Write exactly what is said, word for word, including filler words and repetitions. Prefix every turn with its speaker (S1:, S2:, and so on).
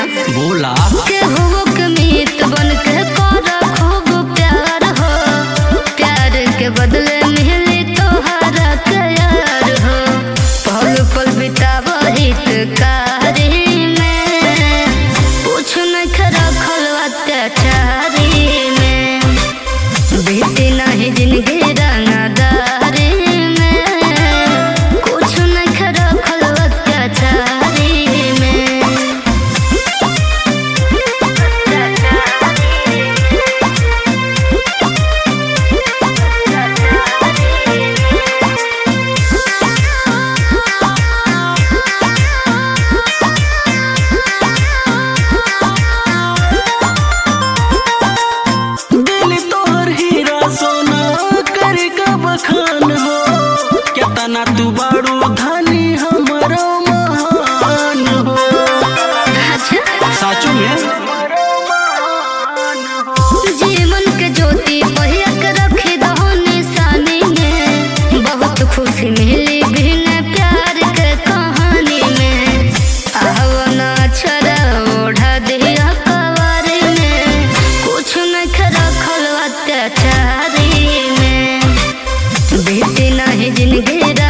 S1: सुना
S2: बोला
S1: केहू के मीत बन के कर खूब प्यार हो, प्यार के बदले मिली तोहरा के यार हो। पल पल बिताव हितकारी में, कुछ नहीं रखल अत्याचारी में, बीती नहीं जिंदगी रंगदारी में, कुछ नहीं रखल अत्याचारी में।
S2: दिल तोहर हीरा सोना करे का बखान हो, केतना तू बाड़ू धनी हमरो महान हो। साचू में
S1: जीवन के ज्योति पहिया के रखी दहो निशानी में, बहुत खुशी मिली बिन प्यार के कहानी में। आहवना छरा ओढ़ा दिया कवारी में, कुछ नहीं रखल अत्याचारी में, बीती नहीं जिंदगी